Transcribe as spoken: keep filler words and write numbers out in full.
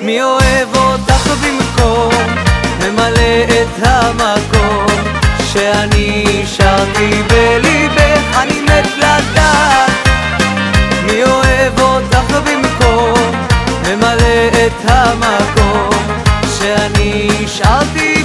מי אוהב אותך במקום, ממלא את המקום שאני שרתי בליבך, אני מת לדעת מי אוהב אותך במקום, ממלא את המקום שאני שרתי